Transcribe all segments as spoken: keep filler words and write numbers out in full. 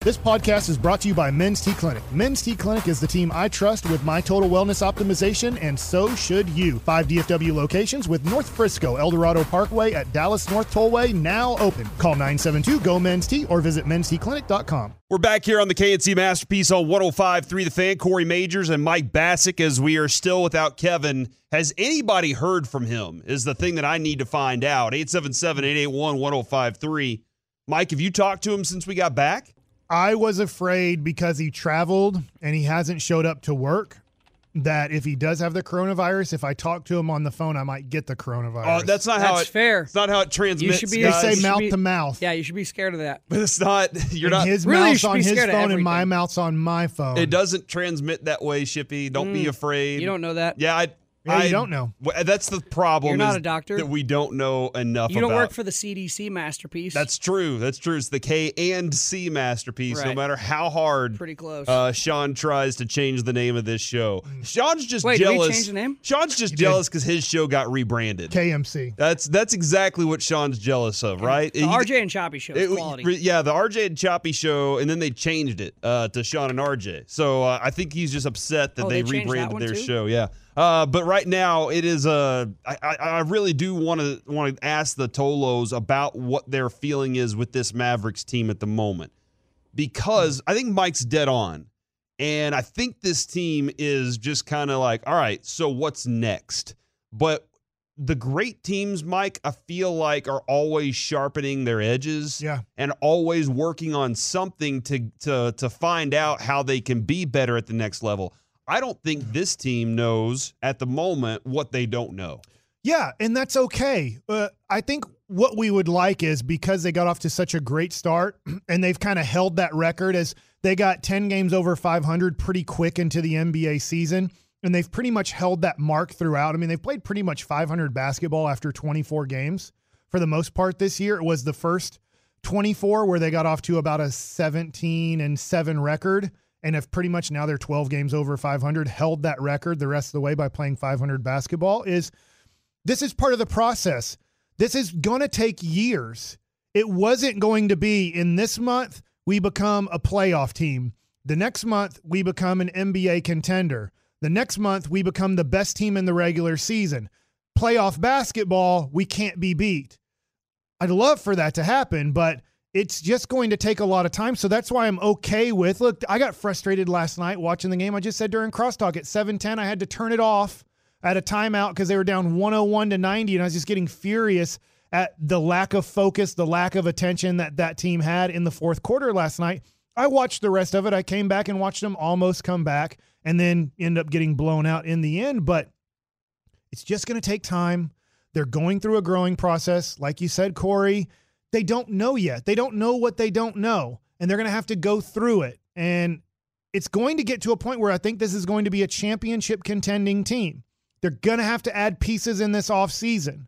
This podcast is brought to you by Men's T Clinic. Men's T Clinic is the team I trust with my total wellness optimization, and so should you. Five D F W locations with North Frisco, El Dorado Parkway at Dallas North Tollway now open. Call nine seven two, G O, Men's T or visit mens t clinic dot com. We're back here on the K N C Masterpiece on one oh five point three The Fan. Corey Majors and Mike Bassick, as we are still without Kevin. Has anybody heard from him is the thing that I need to find out. eight seven seven, eight eight one, one oh five three. Mike, have you talked to him since we got back? I was afraid because he traveled and he hasn't showed up to work that if he does have the coronavirus, if I talk to him on the phone, I might get the coronavirus. Oh, that's not That's how it. fair. It's not how it transmits. You should be- They guys. say you should mouth be- to mouth. Yeah, you should be scared of that. But it's not. You're And not. his Really, you mouth's should on be his scared of phone and my everything. mouth's on my phone. It doesn't transmit that way, Shippy. Don't be afraid. You don't know that. Yeah, I. Yeah, you I don't know. Well, that's the problem. You're not is a doctor. That we don't know enough. You don't about. work for the C D C Masterpiece. That's true. That's true. It's the K and C Masterpiece. No Right. matter how hard pretty close. uh, Sean tries to change the name of this show, Sean's just Wait, did jealous. we change the name? Sean's just He jealous because his show got rebranded. K M C. That's that's exactly what Sean's jealous of, right? the He- R J and Choppy Show is it- quality. yeah, the R J and Choppy show, and then they changed it uh, to Sean and R J. So uh, I think he's just upset that Oh, they, they changed that rebranded one their too? show. Yeah, uh, but right now it is. Uh, I, I, I really do want to want to ask the Tolos about what their feeling is with this Mavericks team at the moment, because I think Mike's dead on, and I think this team is just kind of like, all right, so what's next? But the great teams, Mike, I feel like are always sharpening their edges Yeah. and always working on something to to to find out how they can be better at the next level. I don't think this team knows at the moment what they don't know. Yeah, and that's okay. Uh, I think what we would like is because they got off to such a great start and they've kind of held that record as they got ten games over five hundred pretty quick into the N B A season, and they've pretty much held that mark throughout. I mean, they've played pretty much five hundred basketball after twenty-four games for the most part this year. It was the first twenty-four where they got off to about a seventeen and seven record, and have pretty much now they're twelve games over five hundred, held that record the rest of the way by playing five hundred basketball. Is this is part of the process. This is going to take years. It wasn't going to be in this month, we become a playoff team. The next month, we become an N B A contender. The next month, we become the best team in the regular season. Playoff basketball, we can't be beat. I'd love for that to happen, but it's just going to take a lot of time. So that's why I'm okay with, look, I got frustrated last night watching the game. I just said during crosstalk at seven ten, I had to turn it off at a timeout because they were down one oh one to ninety, and I was just getting furious at the lack of focus, the lack of attention that that team had in the fourth quarter last night. I watched the rest of it. I came back and watched them almost come back and then end up getting blown out in the end. But it's just going to take time. They're going through a growing process. Like you said, Corey, they don't know yet. They don't know what they don't know, and they're going to have to go through it. And it's going to get to a point where I think this is going to be a championship contending team. They're going to have to add pieces in this offseason.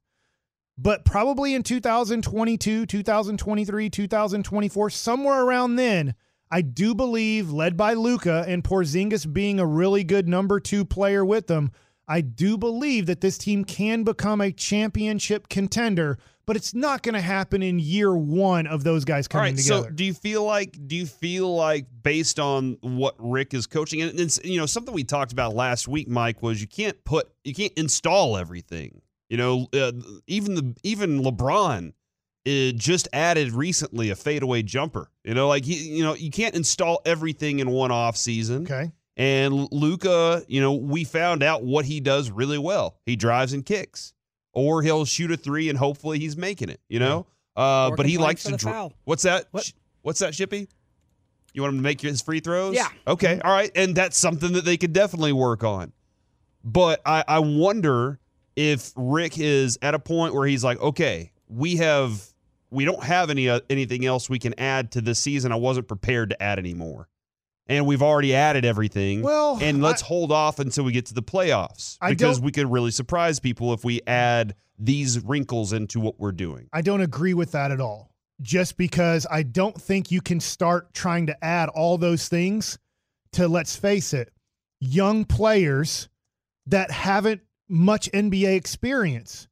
But probably in two thousand twenty-two, two thousand twenty-three, two thousand twenty-four, somewhere around then, I do believe, led by Luka and Porzingis being a really good number two player with them, I do believe that this team can become a championship contender, but it's not going to happen in year one of those guys All coming right, together. so do you feel like do you feel like based on what Rick is coaching, and it's, you know, something we talked about last week, Mike, was you can't put you can't install everything. You know, uh, even the even LeBron uh, just added recently a fadeaway jumper. You know, like he, you know, you can't install everything in one off season. Okay. And Luka, you know, we found out what he does really well. He drives and kicks, or he'll shoot a three and hopefully he's making it. You know, uh, Or but he complain likes for to. the Dr- foul. What's that? What? Sh- What's that, Shippy? You want him to make his free throws? Yeah. Okay. All right. And that's something that they could definitely work on. But I, I wonder if Rick is at a point where he's like, okay, we have, we don't have any uh, anything else we can add to this season. I wasn't prepared to add any more. And we've already added everything. Well, and let's I- hold off until we get to the playoffs I because don't- we could really surprise people if we add these wrinkles into what we're doing. I don't agree with that at all. Just because I don't think you can start trying to add all those things to, let's face it, young players that haven't much N B A experience.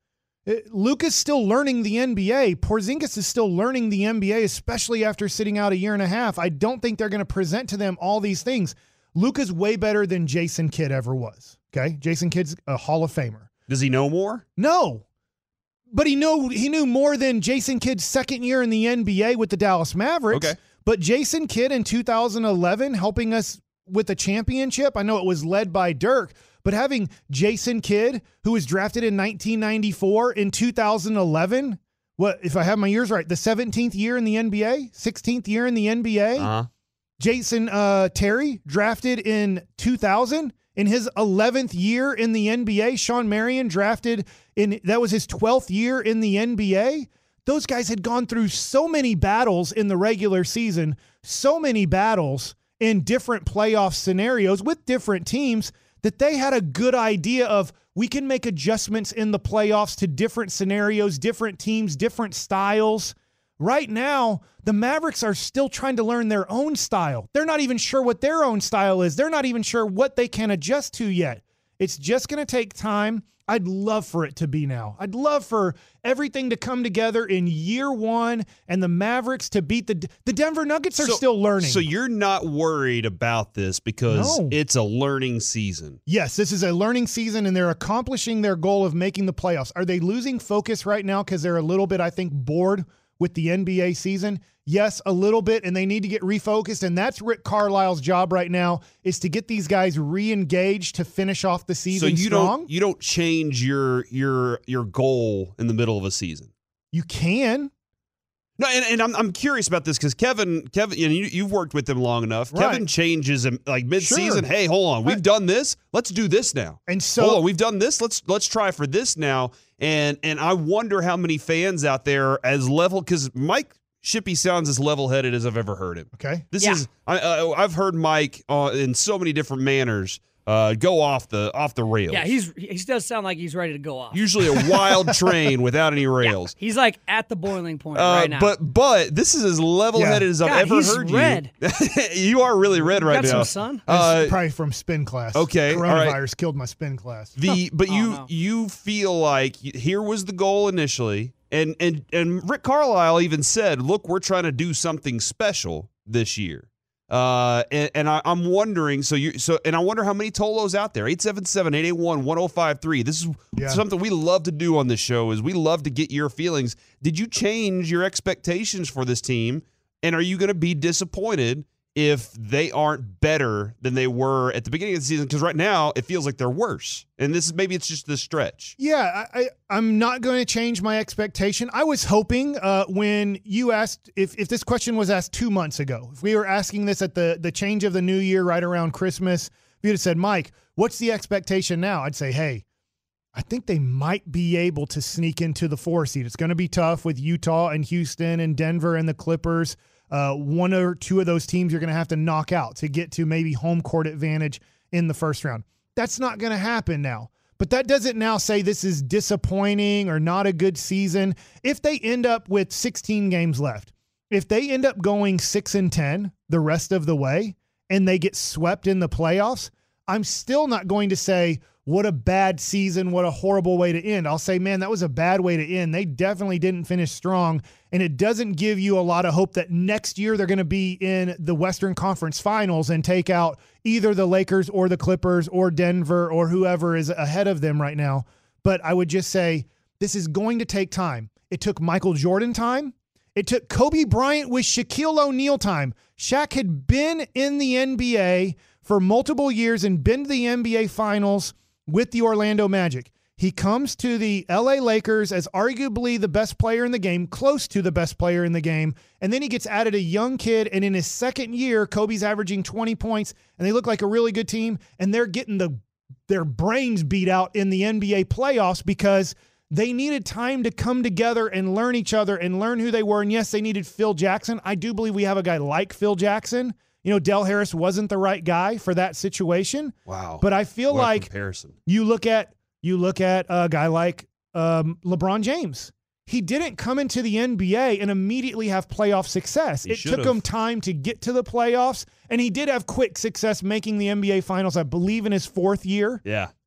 Luka's still learning the N B A. Porzingis is still learning the N B A, especially after sitting out a year and a half. I don't think they're going to present to them all these things. Luka's way better than Jason Kidd ever was. Okay, Jason Kidd's a Hall of Famer. Does he know more? No, but he knew he knew more than Jason Kidd's second year in the N B A with the Dallas Mavericks. Okay. But Jason Kidd in two thousand eleven helping us with a championship. I know it was led by Dirk. But having Jason Kidd, who was drafted in nineteen ninety-four, in two thousand eleven, what if I have my years right, the seventeenth year in the N B A, sixteenth year in the N B A, Uh-huh. Jason uh, Terry, drafted in two thousand, in his eleventh year in the N B A, Sean Marion drafted in, that was his twelfth year in the N B A. Those guys had gone through so many battles in the regular season, so many battles in different playoff scenarios with different teams, that they had a good idea of we can make adjustments in the playoffs to different scenarios, different teams, different styles. Right now, the Mavericks are still trying to learn their own style. They're not even sure what their own style is. They're not even sure what they can adjust to yet. It's just going to take time. I'd love for it to be now. I'd love for everything to come together in year one and the Mavericks to beat the the Denver Nuggets are So- still learning. So you're not worried about this because No. it's a learning season. Yes, this is a learning season, and they're accomplishing their goal of making the playoffs. Are they losing focus right now because they're a little bit, I think, bored with the N B A season? Yes, a little bit, and they need to get refocused, and that's Rick Carlisle's job right now, is to get these guys re-engaged to finish off the season So you strong. don't you don't change your your your goal in the middle of a season. You can. No, and, and I'm I'm curious about this because Kevin Kevin, you know, you, you've worked with him long enough. Right. Kevin changes him like mid-season. Sure. Hey, hold on, we've Right. done this. Let's do this now. And so hold on, we've done this. Let's let's try for this now. And and I wonder how many fans out there as level because Mike Shippey sounds as level-headed as I've ever heard him. Okay. This Yeah. is I, uh, I've heard Mike uh, in so many different manners uh, go off the off the rails. Yeah, he's he does sound like he's ready to go off. usually a wild train without any rails. He's like at the boiling point Uh, right now. But but this is as level-headed Yeah. as I've God, ever he's heard red. you. You are really red right Got now. some sun? Uh, That's probably from spin class. okay, all Coronavirus right. killed my spin class. The but Oh, you no. you feel like here was the goal initially, and and and Rick Carlisle even said, "Look, we're trying to do something special this year." Uh, and, and I, I'm wondering, so you so and I wonder how many Tolos out there. eight seven seven, eight eight one, one oh five three. This is Yeah. something we love to do on this show. Is we love to get your feelings. Did you change your expectations for this team, and are you going to be disappointed if they aren't better than they were at the beginning of the season? Because right now it feels like they're worse, and this is maybe it's just the stretch. Yeah, I, I, I'm not going to change my expectation. I was hoping uh, when you asked, if, if this question was asked two months ago, if we were asking this at the, the change of the new year right around Christmas, if you'd have said, Mike, what's the expectation now? I'd say, hey, I think they might be able to sneak into the four seed. It's going to be tough with Utah and Houston and Denver and the Clippers. Uh, one or two of those teams you're going to have to knock out to get to maybe home court advantage in the first round. That's not going to happen now. But that doesn't now say this is disappointing or not a good season. If they end up with sixteen games left, if they end up going six and ten the rest of the way and they get swept in the playoffs, I'm still not going to say, what a bad season, what a horrible way to end. I'll say, man, that was a bad way to end. They definitely didn't finish strong, and it doesn't give you a lot of hope that next year they're going to be in the Western Conference Finals and take out either the Lakers or the Clippers or Denver or whoever is ahead of them right now. But I would just say this is going to take time. It took Michael Jordan time. It took Kobe Bryant with Shaquille O'Neal time. Shaq had been in the N B A for multiple years and been to the N B A Finals with the Orlando Magic. He comes to the L A Lakers as arguably the best player in the game, close to the best player in the game, and then he gets added a young kid, and in his second year, Kobe's averaging twenty points, and they look like a really good team, and they're getting the their brains beat out in the N B A playoffs because they needed time to come together and learn each other and learn who they were, and yes, they needed Phil Jackson. I do believe we have a guy like Phil Jackson. You know, Del Harris wasn't the right guy for that situation. Wow. But I feel What a like comparison. you look at you look at a guy like um, LeBron James. He didn't come into the N B A and immediately have playoff success. He it took should've. him time to get to the playoffs, and he did have quick success making the N B A Finals, I believe, in his fourth year. Yeah.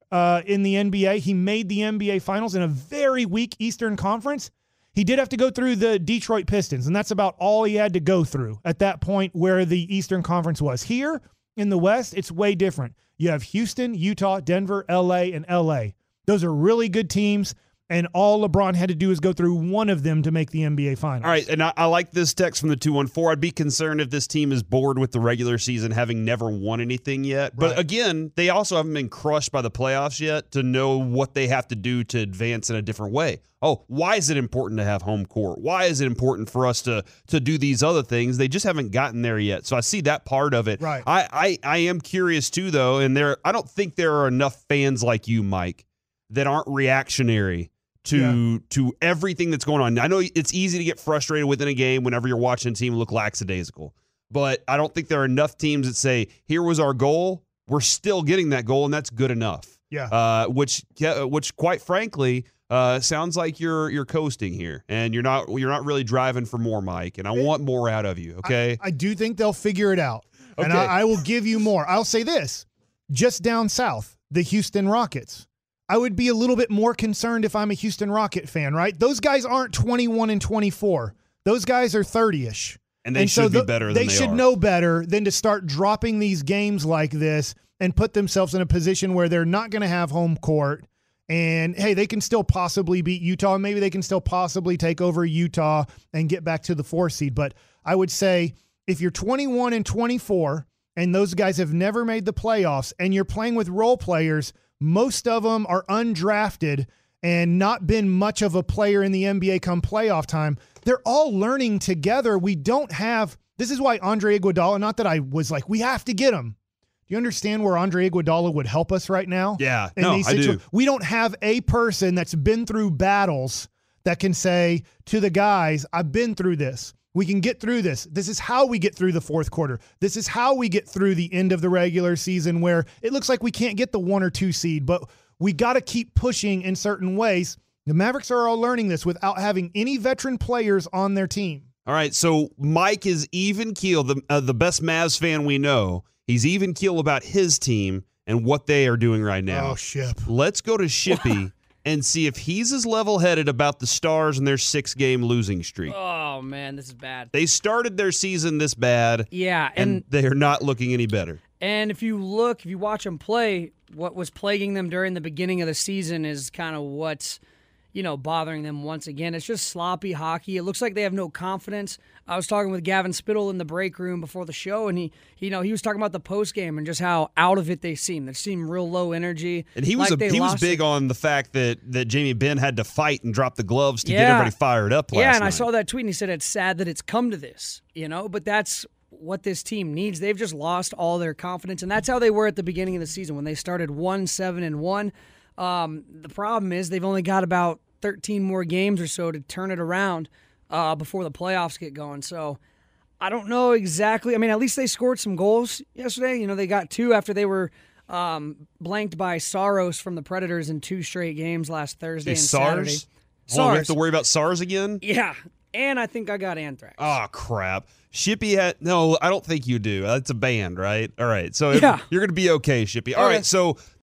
uh, in the N B A. He made the N B A Finals in a very weak Eastern Conference. He did have to go through the Detroit Pistons, and that's about all he had to go through at that point where the Eastern Conference was. Here in the West, it's way different. You have Houston, Utah, Denver, L A, and L A. Those are really good teams, and all LeBron had to do is go through one of them to make the N B A Finals. All right, and I, I like this text from the two one four. I'd be concerned if this team is bored with the regular season, having never won anything yet. But Right. again, they also haven't been crushed by the playoffs yet to know what they have to do to advance in a different way. Oh, why is it important to have home court? Why is it important for us to to do these other things? They just haven't gotten there yet. So I see that part of it. Right. I I, I am curious too, though, and there I don't think there are enough fans like you, Mike, that aren't reactionary to yeah. to everything that's going on. I know it's easy to get frustrated within a game whenever you're watching a team look lackadaisical, but I don't think there are enough teams that say, here was our goal, we're still getting that goal, and that's good enough. Yeah. Uh, which, which quite frankly, uh, sounds like you're you're coasting here, and you're not you're not really driving for more, Mike, and I want more out of you, okay? I, I do think they'll figure it out, okay. and I, I will give you more. I'll say this, just down south, the Houston Rockets. I would be a little bit more concerned if I'm a Houston Rocket fan, right? Those guys aren't twenty-one and twenty-four. Those guys are thirty-ish. And they and should so be the, better than they, they should are. know better than to start dropping these games like this and put themselves in a position where they're not going to have home court. And, hey, they can still possibly beat Utah. And maybe they can still possibly take over Utah and get back to the four seed. But I would say if you're twenty-one and twenty-four and those guys have never made the playoffs and you're playing with role players, most of them are undrafted and not been much of a player in the N B A come playoff time. They're all learning together. We don't have – this is why Andre Iguodala – not that I was like, we have to get him. Do you understand where Andre Iguodala would help us right now? Yeah, in no, these I do. We don't have a person that's been through battles that can say to the guys, I've been through this. We can get through this. This is how we get through the fourth quarter. This is how we get through the end of the regular season where it looks like we can't get the one or two seed, but we got to keep pushing in certain ways. The Mavericks are all learning this without having any veteran players on their team. All right, so Mike is even keel, the uh, the best Mavs fan we know. He's even keel about his team and what they are doing right now. Oh, Ship. Let's go to Shippy and see if he's as level-headed about the Stars and their six-game losing streak. Oh, man, this is bad. They started their season this bad. Yeah, and, and they are not looking any better. And if you look, if you watch them play, what was plaguing them during the beginning of the season is kind of what's, you know, bothering them once again. It's just sloppy hockey. It looks like they have no confidence. I was talking with Gavin Spittle in the break room before the show, and he, you know, he was talking about the post game and just how out of it they seem. They seem real low energy. And he was like a, he was lost big it. on the fact that that Jamie Benn had to fight and drop the gloves to Yeah. get everybody fired up last Yeah, and night. I saw that tweet, and he said it's sad that it's come to this, you know, but that's what this team needs. They've just lost all their confidence, and that's how they were at the beginning of the season when they started one seven and one. Um, the problem is they've only got about thirteen more games or so to turn it around uh, before the playoffs get going. So I don't know exactly. I mean, at least they scored some goals yesterday. You know, they got two after they were um, blanked by Saros from the Predators in two straight games last Thursday Hey, and SARS? Saturday. Oh, we have SARS. to worry about SARS again? Yeah, and I think I got anthrax. Oh, crap. Shippy had – no, I don't think you do. That's a band, right? All right. So if, Yeah. you're going to be okay, Shippy. All Okay. right, so